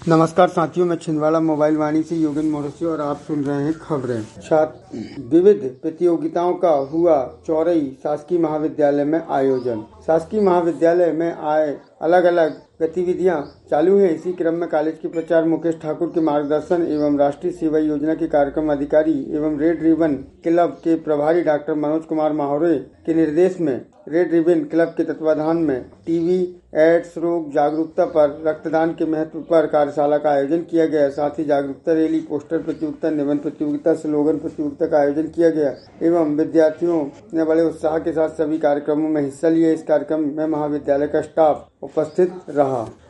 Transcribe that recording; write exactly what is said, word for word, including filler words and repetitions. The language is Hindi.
नमस्कार साथियों, मैं छिंदवाड़ा मोबाइल वाणी से योगेंद्र मोहर्षि और आप सुन रहे हैं खबरें। छात्र विविध प्रतियोगिताओं का हुआ चौरई शासकीय महाविद्यालय में आयोजन। शासकीय महाविद्यालय में आए अलग अलग गतिविधियां चालू है। इसी क्रम में कॉलेज के प्राचार्य मुकेश ठाकुर के मार्गदर्शन एवं राष्ट्रीय सेवा योजना के कार्यक्रम अधिकारी एवं रेड रिबन क्लब के प्रभारी डॉक्टर मनोज कुमार माहौरे के निर्देश में रेड रिबन क्लब के तत्वाधान में टीबी एड्स रोग जागरूकता पर रक्तदान के महत्व पर कार्यशाला का आयोजन किया गया। साथ ही जागरूकता रैली, पोस्टर प्रतियोगिता, निबंध प्रतियोगिता, स्लोगन प्रतियोगिता का आयोजन किया गया एवं विद्यार्थियों ने बड़े उत्साह के साथ सभी कार्यक्रमों में हिस्सा लिया। इस कार्यक्रम में महाविद्यालय का स्टाफ उपस्थित रहा।